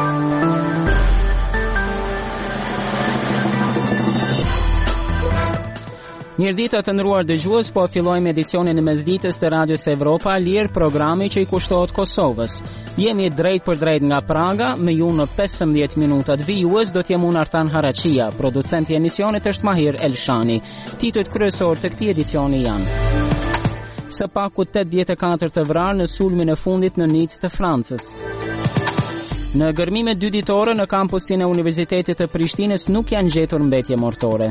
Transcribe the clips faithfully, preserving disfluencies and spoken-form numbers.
Mirëditë të nderuar dëgjues, po fillojmë edicionin e mesditës të Radios Evropa Lirë, programi që i kushtohet Kosovës. Jemi drejt për drejt nga Praga, me ju në pesëmbëdhjetë minutat vijues do t'jem unë Artan Haraqia, producenti i emisionit është Mahir Elshani. Titujt kryesor të këtij edicioni janë: së paku tetëdhjetë e katër të vrarë në sulmin e fundit në Nicë të Francës. Në gërmime dy ditore në kampusin e Universitetit të Prishtinës nuk janë gjetur mbetje mortore.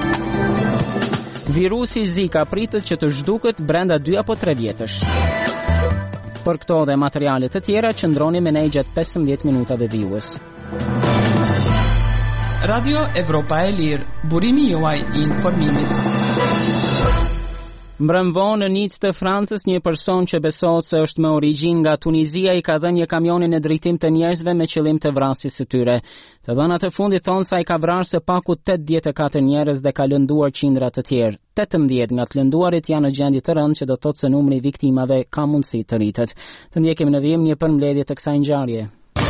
Virusi Zika pritet që të zhduket brenda dy apo tre vjetësh. Për këto dhe materialet të tjera, qëndroni me ne gjatë pesëmbëdhjetë minutave vijues. Radio Evropa e Lirë, burimi juaj i informimit. Mbrëmvonë në Nicë të Francës, një person që besohet se është me origjinë nga Tunizia i ka dhënë një kamionin në drejtim të njerëzve me qëllim të vrasjes së tyre. Të dhënat e fundit thonë se ai ka vrarë së paku tetëdhjetë e katër njerëz dhe ka lënduar qindra të tjerë. tetëmbëdhjetë nga të lënduarit janë në gjendje të rëndë, që do të thotë se numri i viktimave ka mundësi të rritet. Të ndjekim në vijim një përmbledhje të kësaj ngjarje.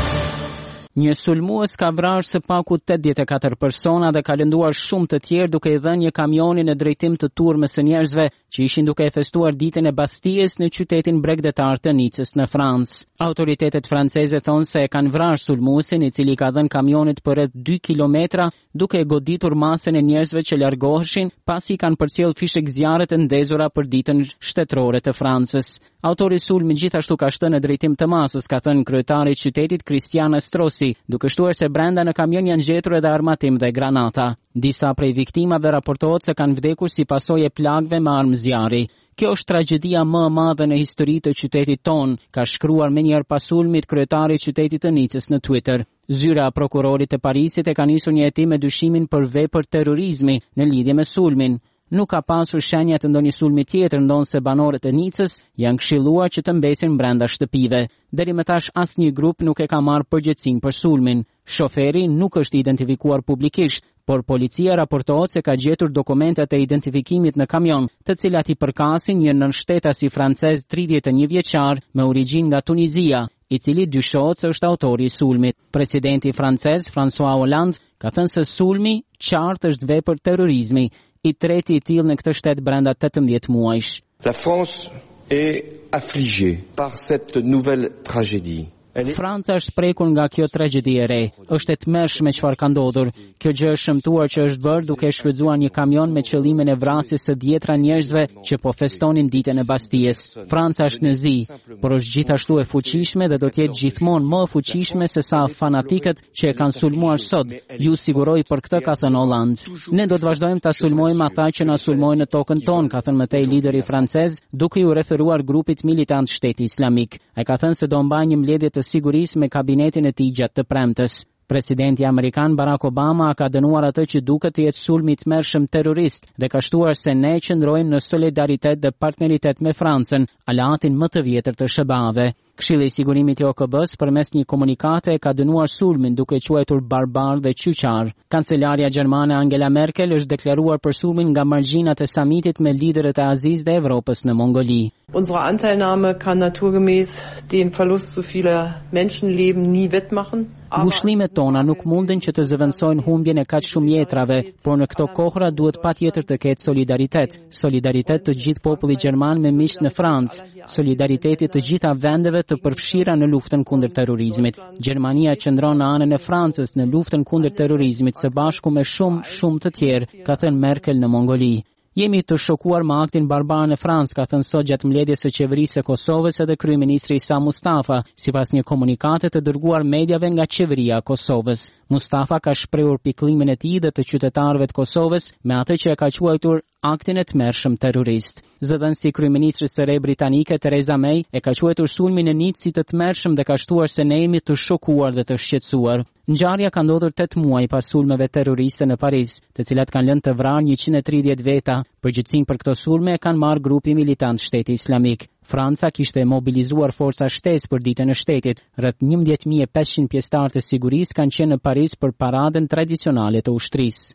Një sulmues ka vrarë së paku tetëdhjetë e katër persona dhe ka lënduar shumë të tjerë duke i dhënë një kamionin në drejtim të turmës së njerëzve që ishin duke e festuar ditën e Bastijes në qytetin bregdetar të Nicës në Francë. Autoritetet franceze thonë se e kanë vrarë sulmuesin, i cili ka dhënë kamionit për rreth dy kilometra duke e goditur masën e njerëzve që largoheshin pasi kanë përcjell fishek zjarre të ndezura për ditën shtetërore të Francës. Autori i sulmit gjithashtu ka shënë në drejtim të masës, ka thënë kryetari i qytetit Cristian Estrosi, duke shtuar se brenda në kamion janë gjetur edhe armatim dhe granata. Disa prej viktimave raportohet se kanë vdekur si pasojë e plagëve me armë zjarri. Kjo është tragjedia më e madhe në histori të qytetit ton, ka shkruar më njëherë pas sulmit kryetari i qytetit të Nicës në Twitter. Zyra e prokurorit të Parisit e ka nisur një hetim me dyshimin për vepër terrorizmi në lidhje me sulmin. Nuk ka pasur shenja të ndonjë sulmi tjetër, ndonse banorët e Nicës janë këshilluar që të mbesin brenda shtëpive. Deri më tash asnjë grup nuk e ka marrë përgjegjësinë për sulmin. Shoferi nuk është identifikuar publikisht, por policia raportohet se ka gjetur dokumentet e identifikimit në kamion, të cilat i përkasin një nënshtetasi francez tridhjetë e një vjeçar me origjinë nga Tunizia, i cili dyshohet se është autori i sulmit. Presidenti francez François Hollande ka thënë se sulmi qartë është vepër terrorizmi, i treti i tillë në këtë shtet brenda tetëmbëdhjetë muajsh. La France est affligée par cette nouvelle tragédie. Franca është prekur nga kjo tragjedi e re. Është e tmerrshme çfarë ka ndodhur. Kjo gjë është shëmtuar që është bërë duke shfrytzuar një kamion me qëllimin e vrasjes së dhjetra njerëzve që po festonin ditën e Bastijes. Franca është në zi, por është gjithashtu e fuqishme dhe do të jetë gjithmonë më e fuqishme se sa fanatikët që e kanë sulmuar sot. Ju siguroj për këtë, ka thënë Hollande. Ne do të vazhdojmë ta sulmojmë ata që na sulmojnë në tokën tonë, ka thënë mëtej lideri francez, duke u referuar grupit militant Shteti Islamik. Ai ka thënë se do mbajë një mbledhje të sigurisë me kabinetin e tij gjatë të premtes. Presidenti amerikan Barack Obama ka dënuar atë që duket të jetë sulmi i tmerrshëm terrorist dhe ka shtuar se ne qëndrojmë në solidaritet dhe partneritet me Francën, aleatin më të vjetër të S B A-ve. Këshilli i sigurimit i O K B-s përmes një komunikate ka dënuar sulmin duke quajtur barbar dhe qyqar. Kancelaria gjermane Angela Merkel është deklaruar për sulmin nga margjinat e samitit me liderët e Azisë dhe Evropës në Mongoli. Unsere Anteilnahme kann naturgemäß den Verlust so vieler Menschenleben nie wettmachen. Ngushëllimet tona nuk munden që të zëvendësojnë humbjen e kaq shumë jetrave, por në këto kohra duhet patjetër të ketë solidaritet. Solidaritet të gjithë popullit gjerman me miqtë në Francë, solidariteti të gjitha vendeve të përfshira në luftën kundër terrorizmit. Gjermania qëndron në anën e Francës në luftën kundër terrorizmit së bashku me shumë shumë të tjerë, ka thënë Merkel në Mongoli. Jemi të shokuar me aktin barbar në Francë, ka thënë sot gjatë mbledhjes së qeverisë së Kosovës edhe kryeministri Isa Mustafa, sipas një komunikate të dërguar mediave nga qeveria e Kosovës. Mustafa ka shprehur pikëllimin e tij dhe të qytetarëve të Kosovës me atë që e ka quajtur aktin e tmerrshëm terrorist. Zëdhënësi kryeministres së re britanike Theresa May e ka quajtur sulmin në Nicë si të tmerrshëm dhe ka shtuar se ne jemi të shokuar dhe të shqetësuar. Ngjarja ka ndodhur tetë muaj pas sulmeve terroriste në Paris, të cilat kanë lënë të vrarë njëqind e tridhjetë veta. Përgjegjësinë për këto sulme e kanë marrë grupi militant Shteti Islamik. Franca kishte mobilizuar forca shtesë për ditën e shtetit. Rreth njëmbëdhjetë mijë e pesëqind pjesëtarë të sigurisë kanë qenë në Paris për paradën tradicionale të ushtrisë.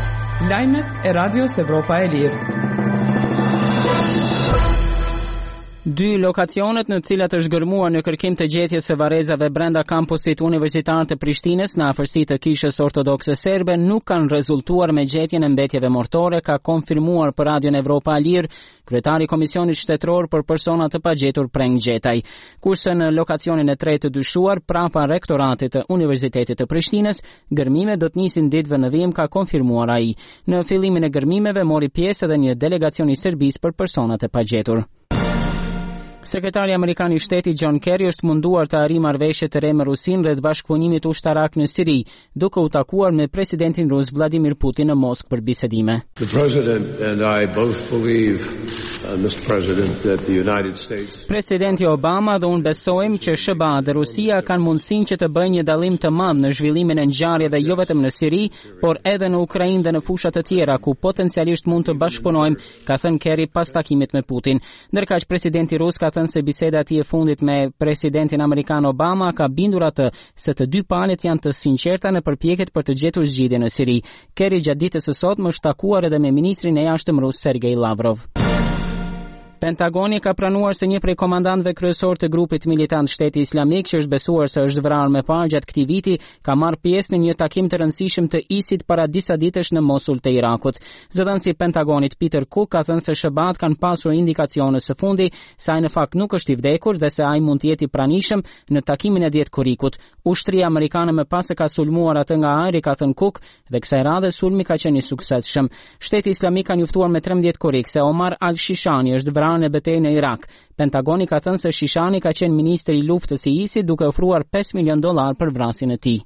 Lajmet e Radios Evropa e Lirë. Dy lokacionet në cilat është gërmuar në kërkim të gjetjes së varrezave brenda kampusit universitar të Prishtinës në afërsi të kishës ortodokse serbe nuk kanë rezultuar me gjetjen e mbetjeve mortore, ka konfirmuar për Radion Evropa Alir kryetari i Komisionit Shtetëror për persona të pagjetur Preng Gjetaj. Kurse në lokacionin e tretë të dyshuar prapa rektoratit të Universitetit të Prishtinës, gërmimet do të nisin ditëve në vijim, ka konfirmuar ai. Në fillimin e gërmimeve mori pjesë edhe një delegacion i Serbisë për personat e pagjetur. Sekretari Amerikan i Shtetit John Kerry është munduar të arrijë marrëveshje të re me Rusinë rreth bashkëpunimit ushtarak në Siri, duke u takuar me presidentin rus Vladimir Putin në Moskë për bisedime. The President and I both believe, uh, Mister President, that the United States. Presidenti Obama dhe unë besojmë që S B A dhe Rusia kanë mundësinë që të bëjnë një dallim të madh në zhvillimin e ngjarjeve jo vetëm në Siri, por edhe në Ukrainë dhe në fusha të tjera ku potencialisht mund të bashkëpunojmë, ka thënë Kerry pas takimit me Putin. Ndërkaq presidenti rus ka thënë se biseda e tij e fundit me presidentin amerikan Obama ka bindur atë se të dy palët janë të sinqerta në përpjekjet për të gjetur zgjidhje në Siri. Kerry gjatë ditës së sotme është takuar edhe me ministrin e jashtëm rus Sergej Lavrov. Pentagoni ka pranuar se një prej komandantëve kryesor të grupit militant Shteti Islamik, që është besuar se është vrarë më parë gjatë këtij viti, ka marrë pjesë në një takim të rëndësishëm të ISIT para disa ditësh në Mosul të Irakut. Zëdhënësi i Pentagonit Peter Cook ka thënë se S B A-t kanë pasur indikacione së fundi se ai në fakt nuk është i vdekur dhe se ai mund të jetë i pranishëm në takimin e dhjetë korrikut. Ushtria amerikane më pas e ka sulmuar atë nga ajri, ka thënë Cook, dhe kësaj radhe sulmi ka qenë i suksesshëm. Shteti Islamik ka njoftuar me trembëdhjetë korrik se Omar al-Shishani është vrarë në betejën e Irak. Pentagoni ka thënë se Shishani ka qenë ministri i luftës i ISIT duke ofruar pesë milion dollar për vrasjen e tij.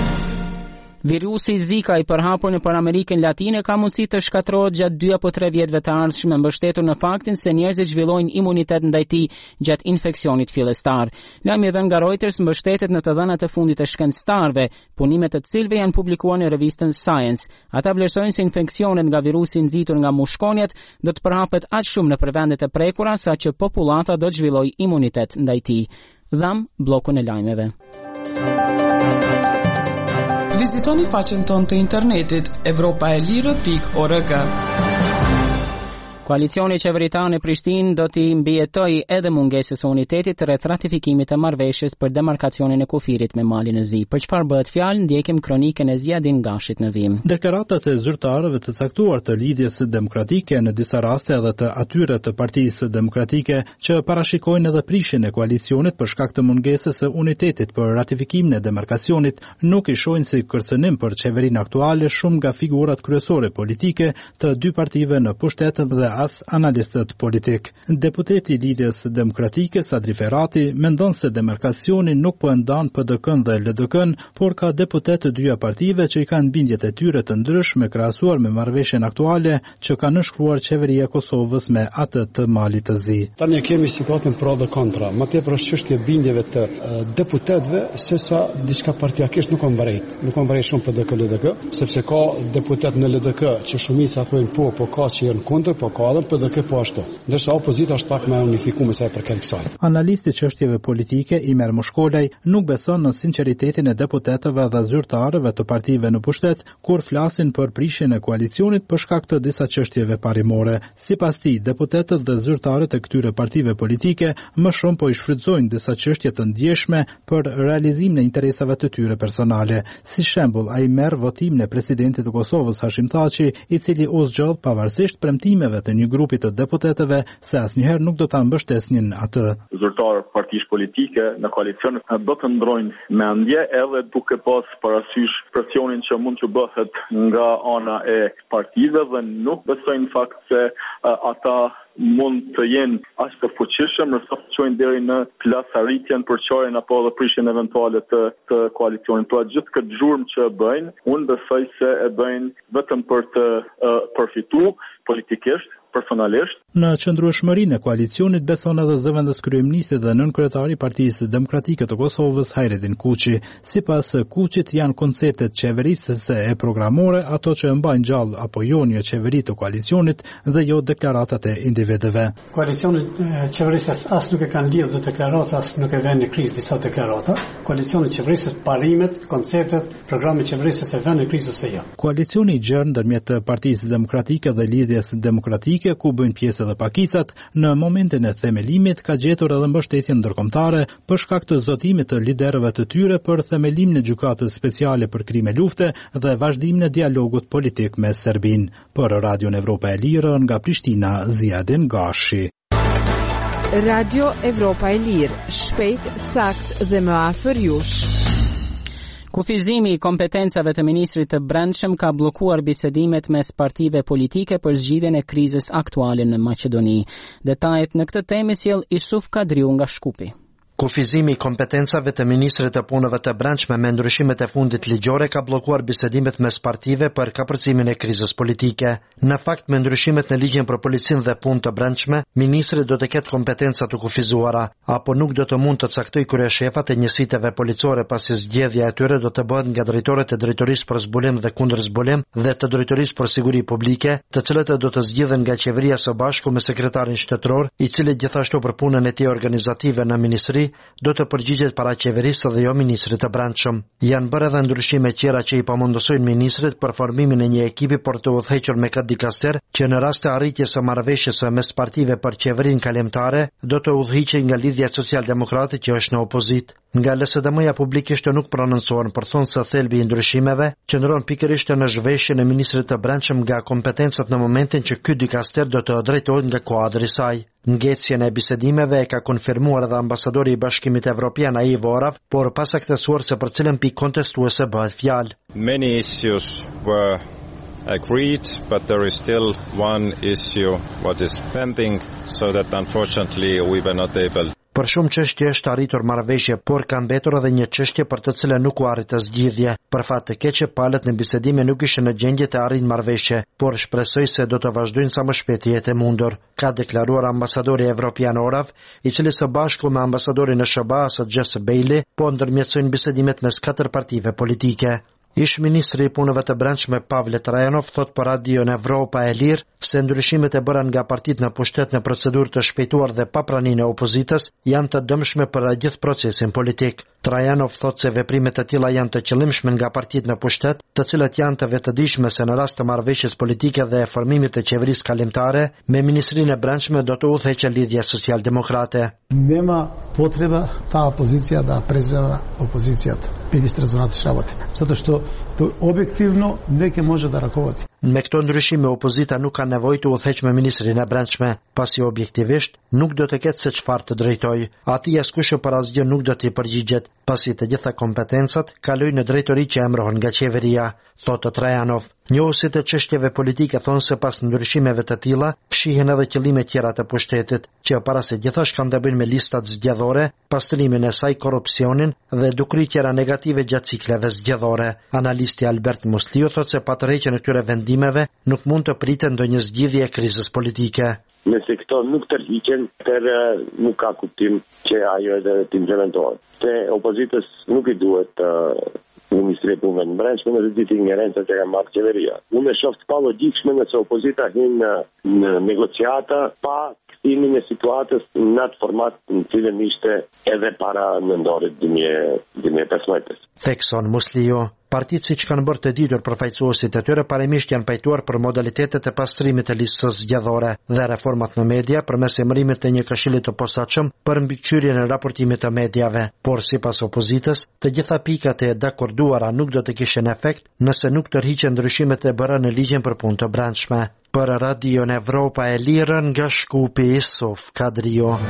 Virusi Zika i përhapur në për Amerikën Latine ka mundësi të shkatërrohet gjatë dy apo tre vjetëve të ardhshme, mbështetur në faktin se njerëzit zhvillojnë imunitet ndaj tij gjatë infeksionit fillestar. Lajmi dhënë nga Reuters mbështetet në të dhënat e fundit të shkencëtarëve, punimet të cilëve janë publikuar në revistën Science. Ata vlerësojnë se infeksionet nga virusi nxitur nga mushkonjet do të përhapet aq shumë në vendet e prekura sa që popullata do të zhvillojë imunitet ndaj tij. Dham bllokun e lajmeve. Vizitoni faqen tonë të internetit evropa e lirë pikë org. Koalicioni qeveritar në Prishtinë do t'i mbijetoj edhe mungesës së unitetit rreth ratifikimit të marrëveshjes për demarkacionin e kufirit me Malin e Zi. Për çfarë bëhet fjalë, ndjekim kronikën e Ziadin Gashit në vijim. Deklaratat e zyrtarëve të caktuar të lidhjes demokratike në disa raste edhe të atyre të Partisë Demokratike që parashikojnë edhe prishjen e koalicionit për shkak të mungesës së unitetit për ratifikimin e demarkacionit nuk i shohin si kërcënim për qeverinë aktuale shumë nga figurat kryesore politike të dy partive në pushtet dhe as analistët politik. Deputeti i Lidhjes Demokratike Sadri Ferrati mendon se demarkacioni nuk po e ndan P D K-n dhe L D K-n, por ka deputet të dyja partive që i kanë bindjet e tyre të ndryshme krahasuar me marrëveshjen aktuale që ka nënshkruar qeveria e Kosovës me atë të Malit të Zi. Tani kemi situatën pro dhe kontra, ma tepër është çështje bindjeve të uh, deputetëve sesa diçka partiakisht nuk kanë vërejt. Nuk kanë vërejt shumë P D K L D K, sepse ka deputet në L D K që shumica thonë po, po ka që janë kundër, po ka edhe P D K po ashtu. Ndërsa opozita është pak më unifikuar sa për këtë kësaj. Analisti çështjeve politike Imer Moshkolaj nuk beson në sinqeritetin e deputetëve dhe zyrtarëve të partive në pushtet kur flasin për prishjen e koalicionit për shkak të disa çështjeve parimore. Sipas tij, deputetët dhe zyrtarët e këtyre partive politike më shumë po i shfrytëzojnë disa çështje të ndjeshme për realizimin e interesave të tyre personale. Si shembull, ai merr votimin e presidentit të Kosovës Hashim Thaçi, i cili u zgjodh pavarësisht premtimeve të një grupi të deputetëve se asnjëherë nuk do ta mbështesnin atë. Zyrtarë partish politike në koalicion do të ndrojnë mendje edhe duke pas parasysh presionin që mund të bëhet nga ana e partive dhe nuk besojnë në fakt se uh, ata mund të jenë aq të fuqishëm në sa të çojnë deri në plasarritjen për çorën apo edhe prishjen eventuale të, të koalicionit. Pra gjithë këtë zhurmë që e bëjnë, unë besoj se e bëjnë vetëm për të uh, përfituar politikisht, personalisht. Në qëndrueshmërinë e koalicionit beson edhe zëvendës kryeministi dhe nënkryetari i Partisë Demokratike të Kosovës Hajredin Kuçi. Sipas Kuçit janë konceptet qeverisëse e programore ato që e mbajnë gjallë apo jo një qeveri të koalicionit dhe jo deklaratat e individëve. Koalicioni qeverisës as nuk e kanë lidhur dhe deklaratat, as nuk e vënë në krizë disa deklarata. Koalicioni qeverisës parimet, konceptet, programi qeverisës e vënë në krizë ose jo. Koalicioni i gjerë ndërmjet Partisë Demokratike dhe Lidhjes Demokratike politike ku bëjnë pjesë edhe pakicat, në momentin e themelimit ka gjetur edhe mbështetjen ndërkombëtare për shkak të zotimit të liderëve të tyre për themelimin e gjykatës speciale për krime lufte dhe vazhdimin e dialogut politik me Serbinë. Për Radion Evropa e Lirë nga Prishtina, Ziadin Gashi. Radio Evropa e Lirë, shpejt, sakt dhe më afër jush. Kufizimi i kompetencave të ministrit të brendshëm ka bllokuar bisedimet mes partive politike për zgjidhjen e krizës aktuale në Maqedoni. Detajet në këtë temë sjell Isuf Kadriu nga Shkupi. Kufizimi i kompetencave të ministrit të punëve të brendshme me ndryshimet e fundit ligjore ka bllokuar bisedimet mes partive për kapërcimin e krizës politike. Në fakt, me ndryshimet në ligjin për policinë dhe punë të brendshme, ministri do të ketë kompetenca të kufizuara, apo nuk do të mund të caktoj kryeshefat e njësiteve policore pasi zgjedhja e tyre do të bëhet nga drejtorët e drejtorisë për zbulim dhe kundër zbulim dhe të drejtorisë për siguri publike, të cilët do të zgjidhen nga qeveria së bashku me sekretarin shtetëror, i cili gjithashtu për punën e tij organizative në ministri do të përgjigjet para qeverisë dhe jo ministrit të brendshëm. Janë bërë edhe ndryshime tjera që i pamundosojnë ministrit për formimin e një ekipi për të udhëhequr me këtë dikaster që në rast të arritjes së marrëveshjes së mes partive për qeverinë kalimtare do të udhëhiqej nga Lidhja Social-Demokrate që është në opozitë. Nga L S D M-ja publikisht nuk prononcohen për thonë se thelbi i ndryshimeve qëndron pikërisht në zhveshjen e ministrit të brendshëm nga kompetencat në momentin që ky dikaster do të drejtohet nga kuadri i saj. Ngecjen e bisedimeve e ka konfirmuar edhe ambasadori i Bashkimit Evropian Ivo Orav, por pas aktësuar se për cilën pikë kontestuese bëhet fjalë. Many issues were agreed, but there is still one issue what is pending, so that unfortunately we were not able. Për shumë çështje është arritur marrëveshje, por ka mbetur edhe një çështje për të cilën nuk u arrit zgjidhje. Për fat të keq, palët në bisedime nuk ishin në gjendje të arrijnë marrëveshje, por shpresoj se do të vazhdojnë sa më shpejt të jetë e mundur, ka deklaruar ambasadori evropian Orav, i cili së bashku me ambasadorin e S B A-s Jesse Bailey po ndërmjetësojnë bisedimet mes katër partive politike. Ish ministri i punëve të brendshme Pavle Trajanov thot për Radion Evropa e Lirë se ndryshimet e bëra nga partitë në pushtet në procedurë të shpejtuar dhe pa praninë e opozitës janë të dëmshme për gjithë procesin politik. Trajanov thot se veprimet e tilla janë të qëllimshme nga partitë në pushtet, të cilat janë të vetëdijshme se në rast të marrëveshjes politike dhe e formimit të qeverisë kalimtare, me ministrinë e brendshme do të udhëheqë Lidhja Social-Demokrate. Nema potreba ta opozicija da prezira opozicijat ministra za unutrašnje работи, zato što to objektivno neke može da rakovati. Me këto ndryshime opozita nuk ka nevojë të udhëheqë me ministrin e brendshme, pasi objektivisht nuk do të ketë se çfarë të drejtojë. Ati askush për asgjë nuk do t'i përgjigjet, pasi të gjitha kompetencat kalojnë në drejtori që emërohen nga qeveria, thotë Trajanov. Njohësit e çështjeve politike thonë se pas ndryshimeve të tilla fshihen edhe qëllime tjera të pushtetit, që para se gjithashtu kanë të bëjnë me listat zgjedhore, pastrimin e saj, korrupsionin dhe dukuri tjera negative gjatë cikleve zgjedhore. Analisti Albert Musliu thotë se pa tërheqjen e këtyre vendimeve nuk mund të pritet ndonjë zgjidhje e krizës politike. Nëse këto nuk tërhiqen, atëherë nuk ka kuptim që ajo edhe të implementohet. Te opozitës nuk i duhet uh, Ministri e punëve të brendshme në ditë ingerenca që ka marrë qeveria. Unë e shoh të pa logjikshme nëse opozita hyn në, në negociata pa kthimin e situatës në atë format në cilën ishte edhe para nëndorit dy mijë e pesëmbëdhjetë. Thekson Musliu. Partitë siç kanë bërë të ditur përfaqësuesit e tyre parimisht janë pajtuar për modalitetet e pastrimit të listës zgjedhore dhe reformat në media përmes emërimit të një këshilli të posaçëm për mbikëqyrjen e raportimit të mediave. Por sipas opozitës, të gjitha pikat e dakorduara nuk do të kishin efekt nëse nuk tërhiqen ndryshimet e bëra në ligjin për punë të brendshme. Për Radion Evropa e Lirë nga Shkupi, Isuf Kadrio.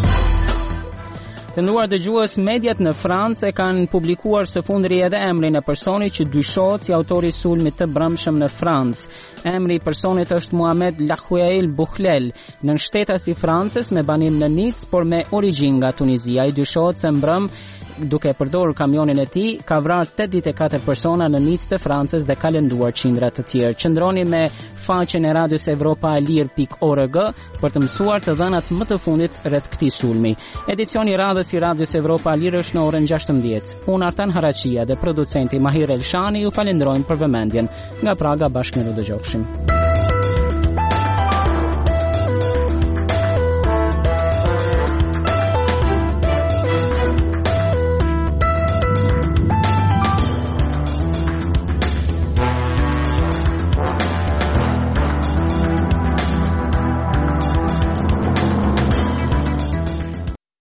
Të nduar dëgjues, mediat në Francë e kanë publikuar së fundri edhe emrin e personit që dyshohet si autori i sulmit të brëmshëm në Francë. Emri i personit është Mohamed Lahouel Bouhlel, nën shtetas i Francës me banim në Nice, por me origjinë nga Tunizia. I dyshohet se mbrëm duke përdorur kamionin e tij, ka vrarë tetëdhjetë e katër persona në Nice të Francës dhe ka lënduar qindra të tjerë. Qëndroni me faqen e radios Evropa e Lirë pikë org për të mësuar të dhënat më të fundit rreth këtij sulmi. Edicioni i radhës i radios Evropa e Lirë është në orën gjashtëmbëdhjetë. Unë Artan Harachia dhe producenti Mahir Elshani ju falenderojmë për vëmendjen. Nga Praga bashkë ne do dëgjofshim.